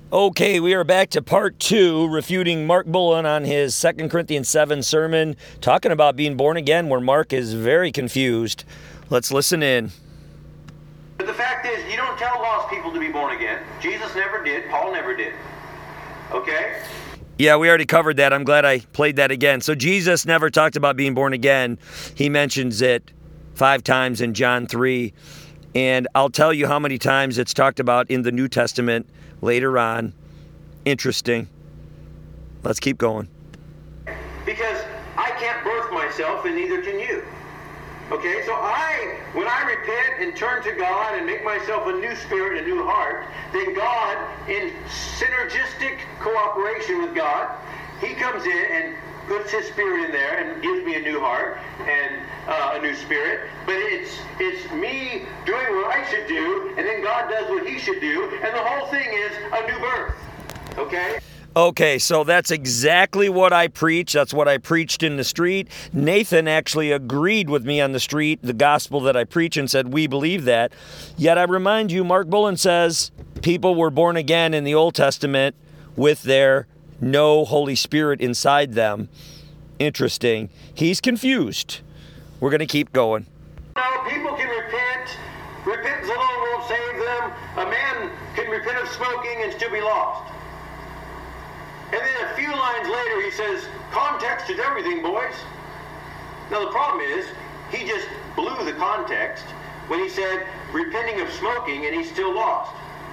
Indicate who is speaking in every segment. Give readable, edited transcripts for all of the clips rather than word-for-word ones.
Speaker 1: Okay, we are back to part 2, refuting Mark Bullen on his 2 Corinthians 7 sermon, talking about being born again, where Mark is very confused. Let's listen in.
Speaker 2: But the fact is, you don't tell lost people to be born again. Jesus never did. Paul never did. Okay?
Speaker 1: Yeah, we already covered that. I'm glad I played that again. So Jesus never talked about being born again. He mentions it 5 times in John 3. And I'll tell you how many times it's talked about in the New Testament later on. Interesting. Let's keep going.
Speaker 2: Because I can't birth myself, and neither can you. Okay, so when I repent and turn to God and make myself a new spirit, a new heart, then God, in synergistic cooperation with God, He comes in and puts His Spirit in there and gives me a new heart and a new spirit. But it's me doing what I should do, and then God does what He should do, and the whole thing is a new birth. Okay?
Speaker 1: Okay, so that's exactly what I preach. That's what I preached in the street. Nathan actually agreed with me on the street, the gospel that I preach, and said, we believe that. Yet I remind you, Mark Bullen says people were born again in the Old Testament with their no Holy Spirit inside them. Interesting. He's confused. We're going to keep going.
Speaker 2: No, people can repent. Repentance alone won't save them. A man can repent of smoking and still be lost. And then a few lines later he says, context is everything, boys. Now the problem is, he just blew the context when he said, repenting of smoking, and he's still lost.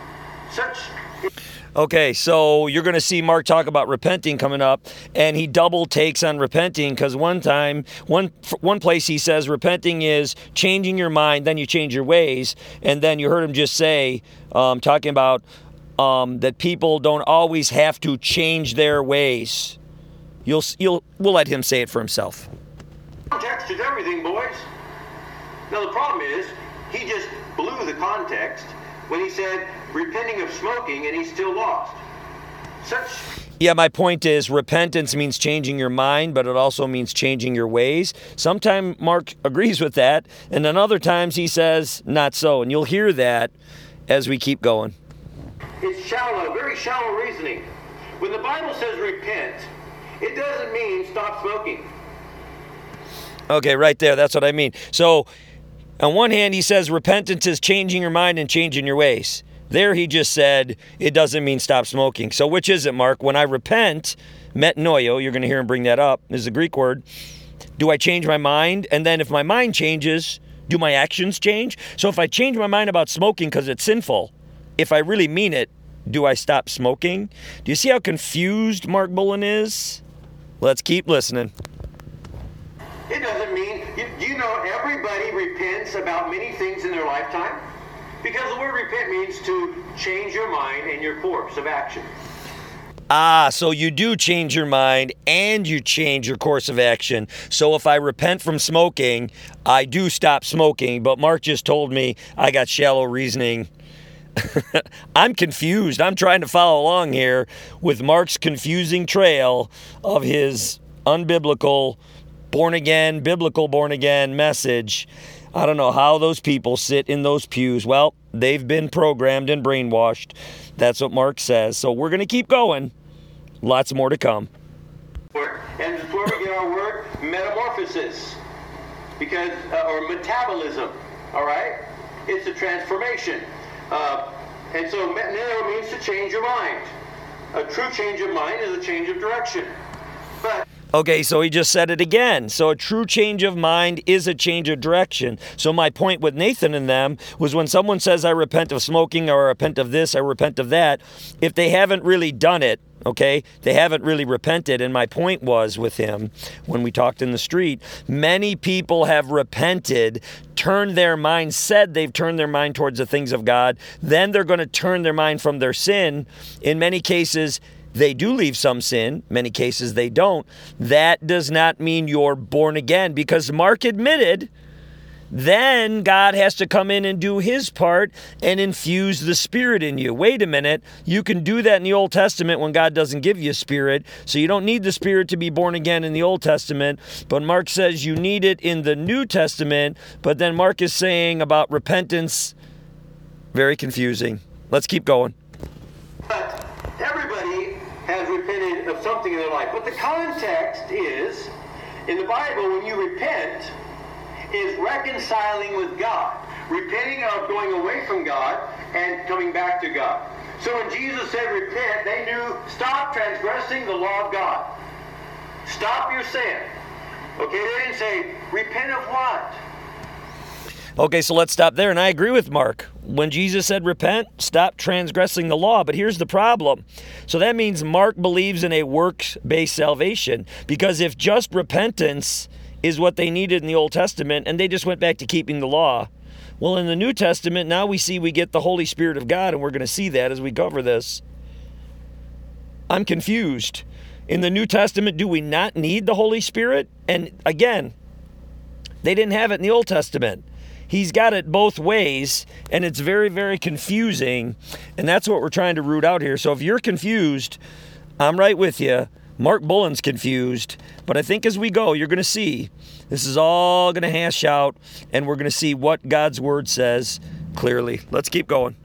Speaker 1: Okay, so you're going to see Mark talk about repenting coming up, and he double takes on repenting because one place he says repenting is changing your mind, then you change your ways, and then you heard him just say, talking about that people don't always have to change their ways. We'll let him say it for himself.
Speaker 2: Context is everything, boys. Now the problem is, he just blew the context when he said repenting of smoking, and he's still lost.
Speaker 1: Yeah, my point is repentance means changing your mind, but it also means changing your ways. Sometimes Mark agrees with that, and then other times he says not so, and you'll hear that as we keep going.
Speaker 2: It's shallow, very shallow reasoning. When the Bible says repent, it doesn't mean stop smoking.
Speaker 1: Okay, right there, that's what I mean. So, on one hand, he says repentance is changing your mind and changing your ways. There he just said it doesn't mean stop smoking. So which is it, Mark? When I repent, metanoio, you're going to hear him bring that up, is the Greek word. Do I change my mind? And then if my mind changes, do my actions change? So if I change my mind about smoking because it's sinful, if I really mean it, do I stop smoking? Do you see how confused Mark Bullen is? Let's keep listening.
Speaker 2: It doesn't mean, you know, everybody repents about many things in their lifetime. Because the word repent means to change your mind and your course of action.
Speaker 1: So you do change your mind and you change your course of action. So if I repent from smoking, I do stop smoking. But Mark just told me I got shallow reasoning. I'm confused. I'm trying to follow along here with Mark's confusing trail of his unbiblical, born-again, biblical born-again message. I don't know how those people sit in those pews. Well, they've been programmed and brainwashed. That's what Mark says. So we're going to keep going. Lots more to come.
Speaker 2: And it's where we get our word metamorphosis. Because, or metabolism, all right? It's a transformation. And so metanoia means to change your mind. A true change of mind is a change of direction. But
Speaker 1: okay, so he just said it again. So a true change of mind is a change of direction. So my point with Nathan and them was when someone says, I repent of smoking, or I repent of this, I repent of that, if they haven't really done it, okay, they haven't really repented. And my point was with him, when we talked in the street, many people have repented, turned their mind, said they've turned their mind towards the things of God. Then they're going to turn their mind from their sin. In many cases, they do leave some sin. Many cases they don't. That does not mean you're born again, because Mark admitted then God has to come in and do his part and infuse the Spirit in you. Wait a minute. You can do that in the Old Testament when God doesn't give you a Spirit. So you don't need the Spirit to be born again in the Old Testament. But Mark says you need it in the New Testament. But then Mark is saying about repentance, very confusing. Let's keep going.
Speaker 2: But has repented of something in their life. But the context is, in the Bible, when you repent, is reconciling with God. Repenting of going away from God and coming back to God. So when Jesus said repent, they knew, stop transgressing the law of God. Stop your sin. Okay, they didn't say, repent of what?
Speaker 1: Okay, so let's stop there. And I agree with Mark. When Jesus said repent, stop transgressing the law. But here's the problem. So that means Mark believes in a works-based salvation. Because if just repentance is what they needed in the Old Testament and they just went back to keeping the law, well, in the New Testament, now we get the Holy Spirit of God, and we're going to see that as we cover this. I'm confused. In the New Testament, do we not need the Holy Spirit? And again, they didn't have it in the Old Testament. He's got it both ways, and it's very, very confusing, and that's what we're trying to root out here. So if you're confused, I'm right with you. Mark Bullen's confused, but I think as we go, you're going to see this is all going to hash out, and we're going to see what God's Word says clearly. Let's keep going.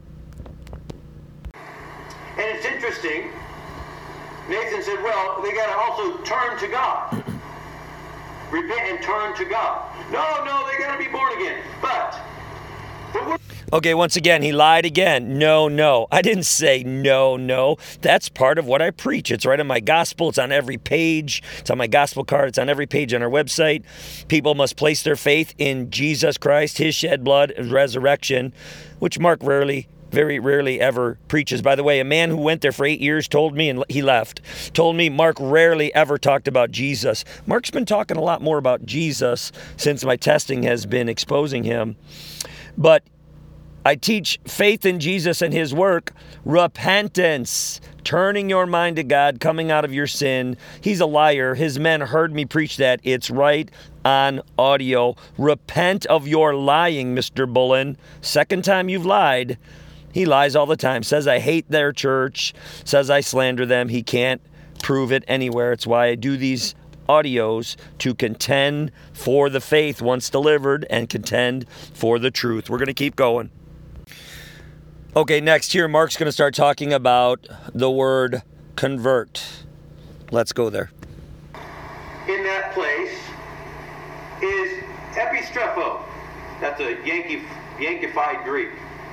Speaker 2: And it's interesting, Nathan said, well, they got to also turn to God. Repent and turn to God. No, they got to be born again. But
Speaker 1: okay, once again, he lied again. No. I didn't say no. That's part of what I preach. It's right in my gospel. It's on every page. It's on my gospel card. It's on every page on our website. People must place their faith in Jesus Christ, his shed blood, and resurrection, which Mark very rarely ever preaches. By the way, a man who went there for 8 years told me, and he left, told me Mark rarely ever talked about Jesus. Mark's been talking a lot more about Jesus since my testing has been exposing him. But I teach faith in Jesus and his work, repentance, turning your mind to God, coming out of your sin. He's a liar. His men heard me preach that. It's right on audio. Repent of your lying, Mr. Bullen. Second time you've lied. He lies all the time. Says I hate their church. Says I slander them. He can't prove it anywhere. It's why I do these audios to contend for the faith once delivered and contend for the truth. We're going to keep going. Okay, next here, Mark's going to start talking about the word convert. Let's go there.
Speaker 2: in that place is epistrepo. That's a Yankified Greek.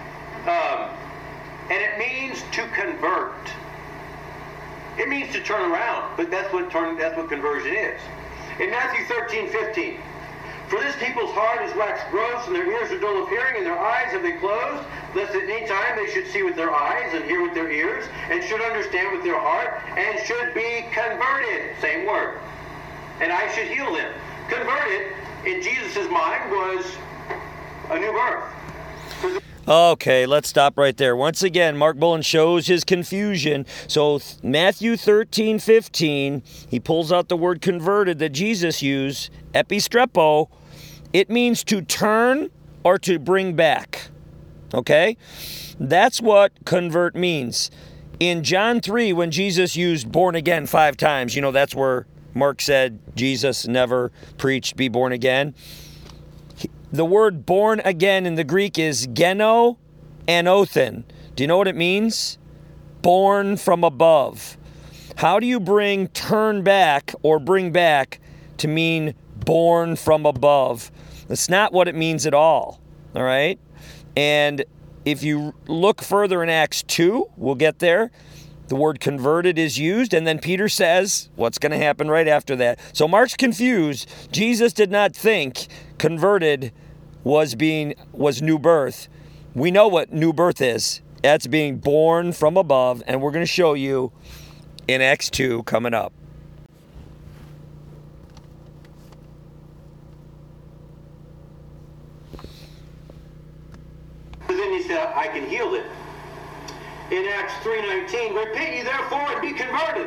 Speaker 2: And it means to convert. It means to turn around, but that's what conversion is. In Matthew 13:15, for this people's heart is waxed gross, and their ears are dull of hearing, and their eyes have been closed, lest at any time they should see with their eyes, and hear with their ears, and should understand with their heart, and should be converted. Same word. And I should heal them. Converted, in Jesus' mind, was a new birth.
Speaker 1: Okay, let's stop right there. Once again, Mark Bullen shows his confusion. So Matthew 13:15, he pulls out the word converted that Jesus used, epistrepo. It means to turn or to bring back. Okay? That's what convert means. In John 3, when Jesus used born again 5 times, that's where Mark said Jesus never preached be born again. The word born again in the Greek is geno anothen. Do you know what it means? Born from above. How do you bring turn back or bring back to mean born from above? That's not what it means at all. All right? And if you look further in Acts 2, we'll get there. The word converted is used, and then Peter says what's going to happen right after that. So Mark's confused. Jesus did not think converted was new birth. We know what new birth is. That's being born from above, and we're going to show you in Acts 2 coming up.
Speaker 2: Then he said, I can heal it. In Acts 3:19, repent ye therefore and be converted.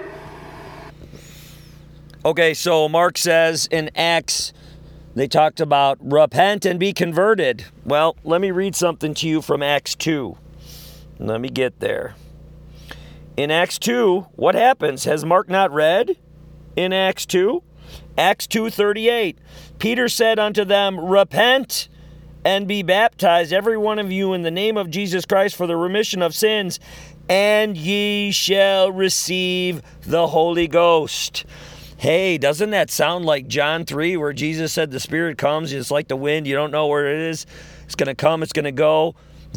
Speaker 1: Okay, so Mark says in Acts, they talked about repent and be converted. Well, let me read something to you from Acts 2. Let me get there. In Acts 2, what happens? Has Mark not read in Acts 2? Acts 2:38. Peter said unto them, repent and be baptized, every one of you, in the name of Jesus Christ for the remission of sins, and ye shall receive the Holy Ghost. Hey, doesn't that sound like John 3 where Jesus said the Spirit comes, it's like the wind, you don't know where it is. It's going to come, it's going to go.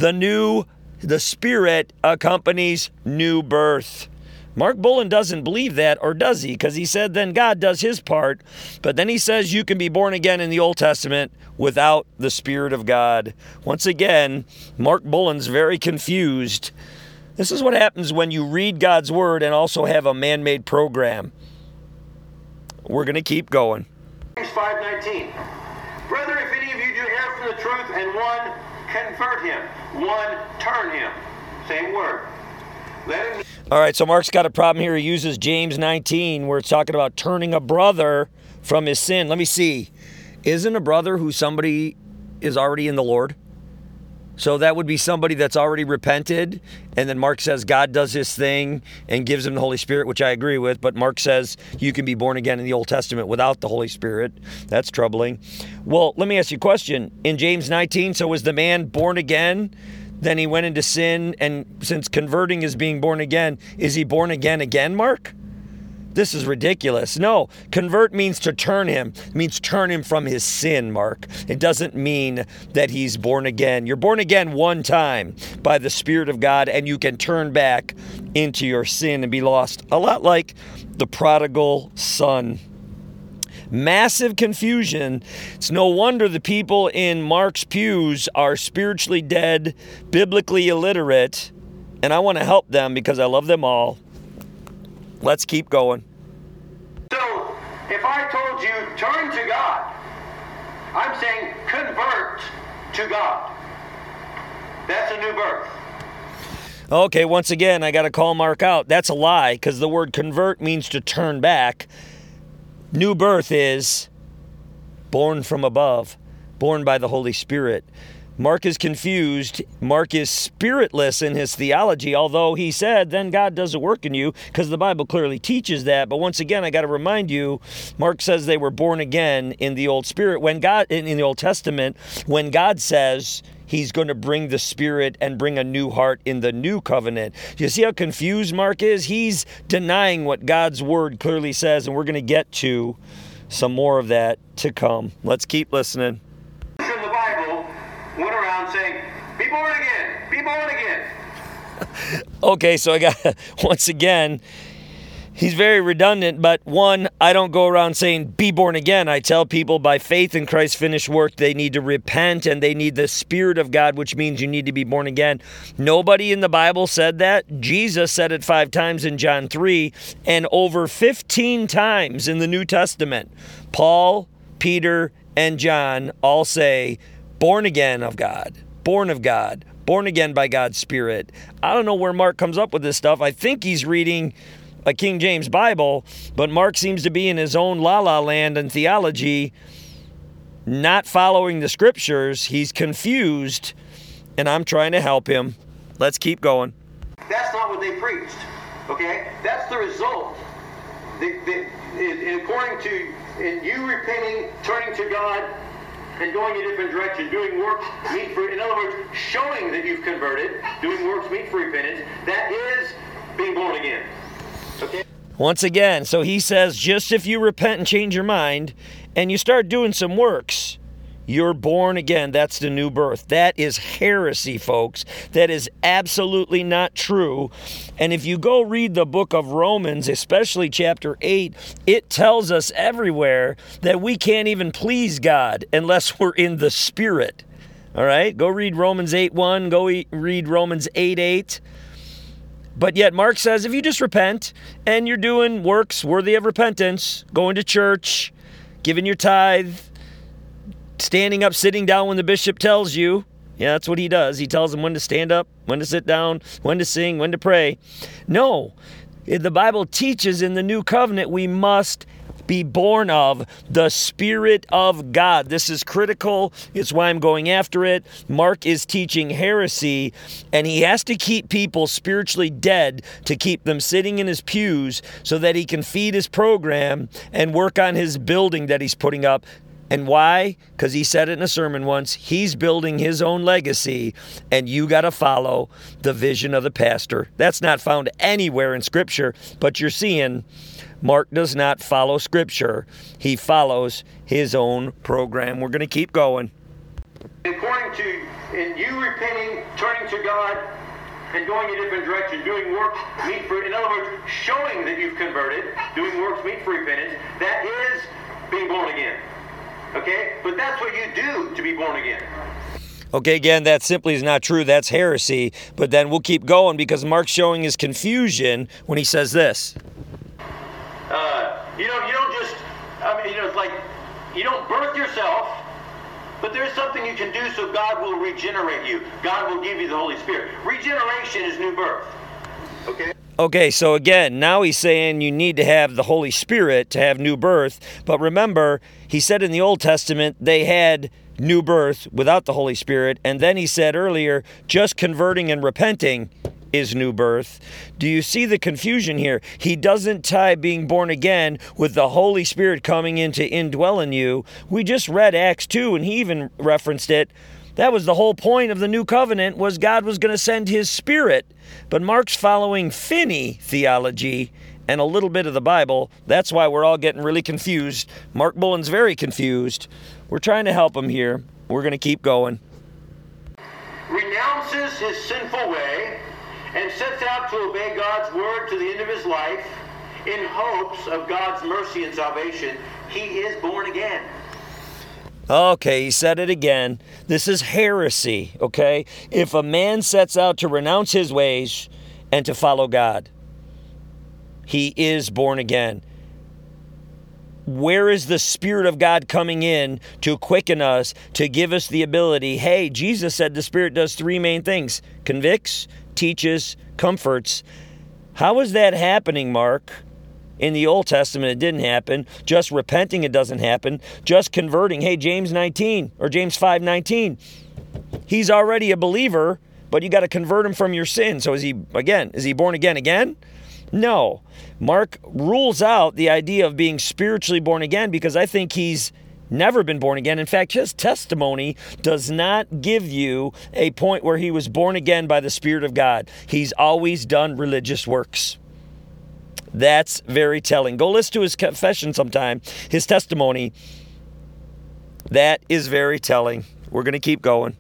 Speaker 1: The Spirit accompanies new birth. Mark Bullen doesn't believe that, or does he? Because he said then God does his part, but then he says you can be born again in the Old Testament without the Spirit of God. Once again, Mark Bullen's very confused. This is what happens when you read God's Word and also have a man-made program. We're going to keep going.
Speaker 2: James 5:19. Brethren, if any of you do err from the truth, and one convert him, one turn him. Same word. Let him.
Speaker 1: All right, so Mark's got a problem here. He uses James 19 where it's talking about turning a brother from his sin. Let me see. Isn't a brother who somebody is already in the Lord? So that would be somebody that's already repented. And then Mark says God does his thing and gives him the Holy Spirit, which I agree with. But Mark says you can be born again in the Old Testament without the Holy Spirit. That's troubling. Well, let me ask you a question. In James 19, so was the man born again? Then he went into sin, and since converting is being born again, is he born again, Mark? This is ridiculous. No, convert means to turn him. It means turn him from his sin, Mark. It doesn't mean that he's born again. You're born again one time by the Spirit of God, and you can turn back into your sin and be lost. A lot like the prodigal son. Massive confusion. It's no wonder the people in Mark's pews are spiritually dead, biblically illiterate, and I want to help them because I love them all. Let's keep going.
Speaker 2: So, if I told you turn to God, I'm saying convert to God. That's a new birth.
Speaker 1: Okay, once again, I got to call Mark out. That's a lie because the word convert means to turn back. New birth is born from above, born by the Holy Spirit. Mark is confused. Mark is spiritless in his theology, although he said, then God does a work in you, because the Bible clearly teaches that. But once again, I got to remind you, Mark says they were born again in the Old Spirit. When God, in the Old Testament, when God says he's going to bring the Spirit and bring a new heart in the new covenant. Do you see how confused Mark is? He's denying what God's word clearly says, and we're going to get to some more of that to come. Let's keep listening.
Speaker 2: In the Bible went around saying, be born again, be born again.
Speaker 1: Okay, so I got, once again, he's very redundant, but one, I don't go around saying, be born again. I tell people by faith in Christ's finished work, they need to repent and they need the Spirit of God, which means you need to be born again. Nobody in the Bible said that. Jesus said it 5 times in John 3 and over 15 times in the New Testament. Paul, Peter, and John all say, born again of God, born of God, born again by God's Spirit. I don't know where Mark comes up with this stuff. I think he's reading a King James Bible, but Mark seems to be in his own la-la land and theology, not following the scriptures. He's confused, and I'm trying to help him. Let's keep going.
Speaker 2: That's not what they preached, okay? That's the result. According to you repenting, turning to God, and going a different direction, doing works meet for, in other words, showing that you've converted, doing works meet for repentance, that is being born again. Okay.
Speaker 1: Once again, so he says, just if you repent and change your mind and you start doing some works, you're born again. That's the new birth. That is heresy, folks. That is absolutely not true. And if you go read the book of Romans, especially chapter 8, it tells us everywhere that we can't even please God unless we're in the Spirit. All right? Go read Romans 8:1. Go read Romans 8:8. But yet Mark says if you just repent and you're doing works worthy of repentance, going to church, giving your tithe, standing up, sitting down when the bishop tells you, yeah, that's what he does. He tells them when to stand up, when to sit down, when to sing, when to pray. No, the Bible teaches in the new covenant we must be born of the Spirit of God. This is critical. It's why I'm going after it. Mark is teaching heresy, and he has to keep people spiritually dead to keep them sitting in his pews so that he can feed his program and work on his building that he's putting up. And why? Because he said it in a sermon once. He's building his own legacy, and you got to follow the vision of the pastor. That's not found anywhere in Scripture, but you're seeing Mark does not follow Scripture. He follows his own program. We're going to keep going.
Speaker 2: According to in you repenting, turning to God, and going a different direction, doing works meet for, in other words, showing that you've converted, doing works meet for repentance, that is being born again. Okay? But that's what you do to be born again.
Speaker 1: Okay, again, that simply is not true. That's heresy. But then we'll keep going because Mark's showing his confusion when he says this.
Speaker 2: You don't just, it's like you don't birth yourself, but there's something you can do so God will regenerate you. God will give you the Holy Spirit. Regeneration is new birth. Okay?
Speaker 1: Okay, so again, now he's saying you need to have the Holy Spirit to have new birth. But remember, he said in the Old Testament they had new birth without the Holy Spirit. And then he said earlier, just converting and repenting is new birth. Do you see the confusion here? He doesn't tie being born again with the Holy Spirit coming in to indwell in you. We just read Acts 2, and he even referenced it. That was the whole point of the new covenant, was God was going to send his Spirit. But Mark's following Finney theology and a little bit of the Bible. That's why we're all getting really confused. Mark Bullen's very confused. We're trying to help him here. We're going to keep going.
Speaker 2: Renounces his sinful way and sets out to obey God's word to the end of his life in hopes of God's mercy and salvation. He is born again.
Speaker 1: Okay, he said it again. This is heresy, okay? If a man sets out to renounce his ways and to follow God, he is born again. Where is the Spirit of God coming in to quicken us, to give us the ability? Hey, Jesus said the Spirit does three main things: convicts, teaches, comforts. How is that happening, Mark? In the Old Testament, it didn't happen. Just repenting, it doesn't happen. Just converting. Hey, James 19 or James 5:19. He's already a believer, but you got to convert him from your sin. So is he born again? No. Mark rules out the idea of being spiritually born again because I think he's never been born again. In fact, his testimony does not give you a point where he was born again by the Spirit of God. He's always done religious works. That's very telling. Go listen to his confession sometime, his testimony. That is very telling. We're going to keep going.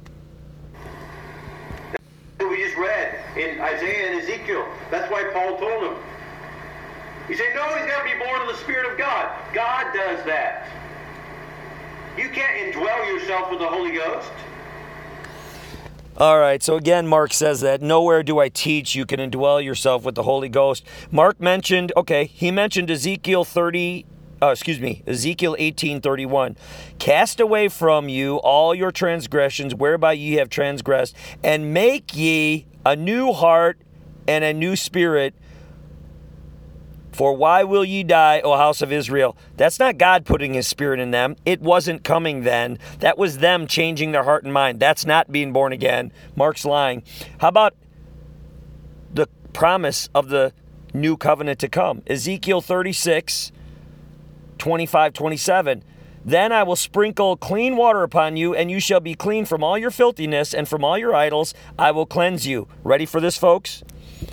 Speaker 2: We just read in Isaiah and Ezekiel. That's why Paul told him. He said, no, he's got to be born of the Spirit of God. God does that. You can't indwell yourself with the Holy Ghost.
Speaker 1: All right, so again, Mark says that nowhere do I teach you can indwell yourself with the Holy Ghost. Mark mentioned, he mentioned Ezekiel 18:31. Cast away from you all your transgressions whereby ye have transgressed, and make ye a new heart and a new spirit. For why will ye die, O house of Israel? That's not God putting his Spirit in them. It wasn't coming then. That was them changing their heart and mind. That's not being born again. Mark's lying. How about the promise of the new covenant to come? Ezekiel 36:25-27. Then I will sprinkle clean water upon you, and you shall be clean from all your filthiness, and from all your idols I will cleanse you. Ready for this, folks?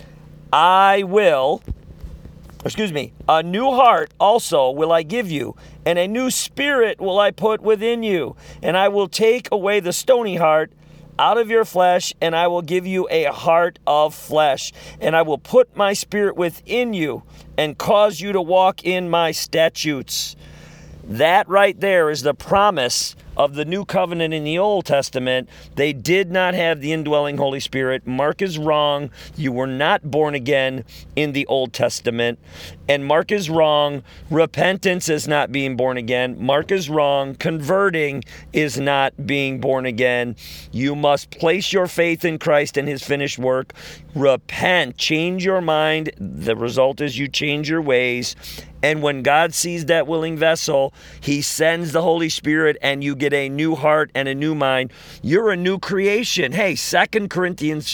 Speaker 1: A new heart also will I give you, and a new spirit will I put within you. And I will take away the stony heart out of your flesh, and I will give you a heart of flesh. And I will put my spirit within you, and cause you to walk in my statutes. That right there is the promise of the new covenant in the Old Testament. They did not have the indwelling Holy Spirit. Mark is wrong. You were not born again in the Old Testament. And Mark is wrong. Repentance is not being born again. Mark is wrong. Converting is not being born again. You must place your faith in Christ and his finished work. Repent. Change your mind. The result is you change your ways. And when God sees that willing vessel, he sends the Holy Spirit and you get a new heart and a new mind. You're a new creation. Hey, 2 Corinthians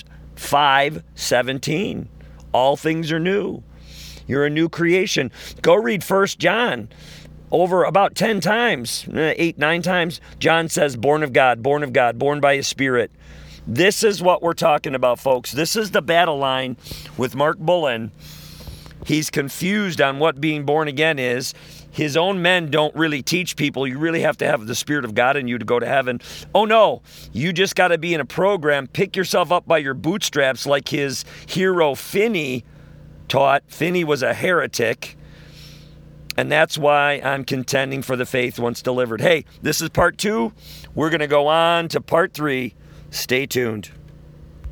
Speaker 1: 5:17. All things are new. You're a new creation. Go read 1 John. over about 10 times, 8, 9 times, John says, born of God, born by his Spirit. This is what we're talking about, folks. This is the battle line with Mark Bullen. He's confused on what being born again is. His own men don't really teach people you really have to have the Spirit of God in you to go to heaven. Oh no, you just got to be in a program, pick yourself up by your bootstraps like his hero Finney taught. Finney was a heretic, and that's why I'm contending for the faith once delivered. Hey, this is part 2. We're going to go on to part 3. Stay tuned.